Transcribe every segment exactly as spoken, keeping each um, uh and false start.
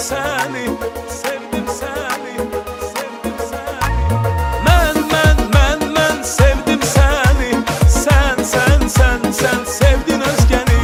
seni, sevdim seni, sevdim seni. Men men men men sevdim seni, sen sen sen sen sevdin özgeni.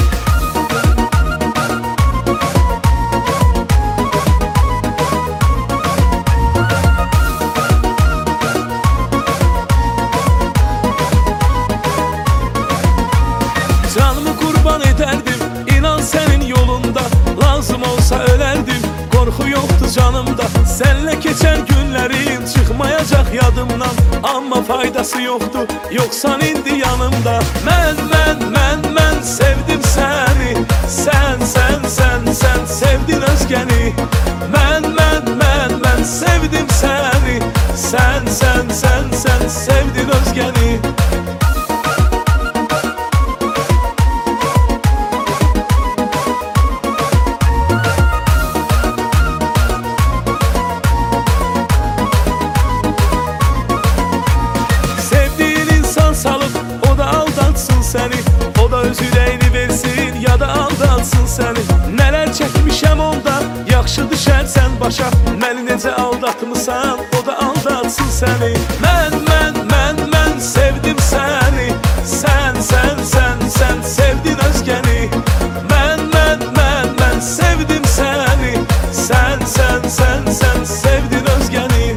Canımı kurban ederdim inan senin yolunda, lazım olsa ölerdim, korku yoktu canımda. Senle geçen günlerim çıkmayacak yadımdan, ama faydası yoktu yoksan indi yanımda. Men men men men sevdim seni, sen sen sen sen sevdin özgeni. Men men men men sevdim seni, sen sen sen sen sevdin özgeni. Seni, o da öz ürəyini versin ya da aldatsın seni. Nələr çəkmişəm onda, yaxşı düşərsən başa. Məni necə aldatmısan, o da aldatsın seni. Mən, mən, mən, mən sevdim səni, sən, sən, sən, sən sevdin özgəni. Mən, mən, mən, mən sevdim səni, sən, sən, sən, sən sevdin özgəni.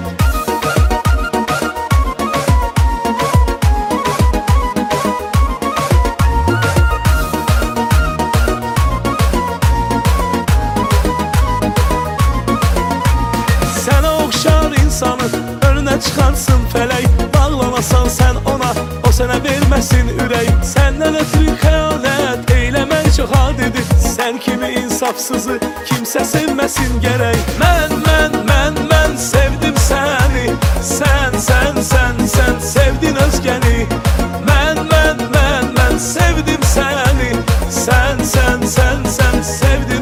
Önüne çıkarsın felek, bağlamasan sen ona, o sana vermesin ürək. Səndən ötürü xəyanət eyləmək çox adidir, sen kimi insafsızı kimsə sevməsin gərək. Mən, mən, mən, mən sevdim səni, sən, sən, sən, sən sevdin özgəni. Mən, mən, mən, mən sevdim səni, sən, sən, sən, sən sevdin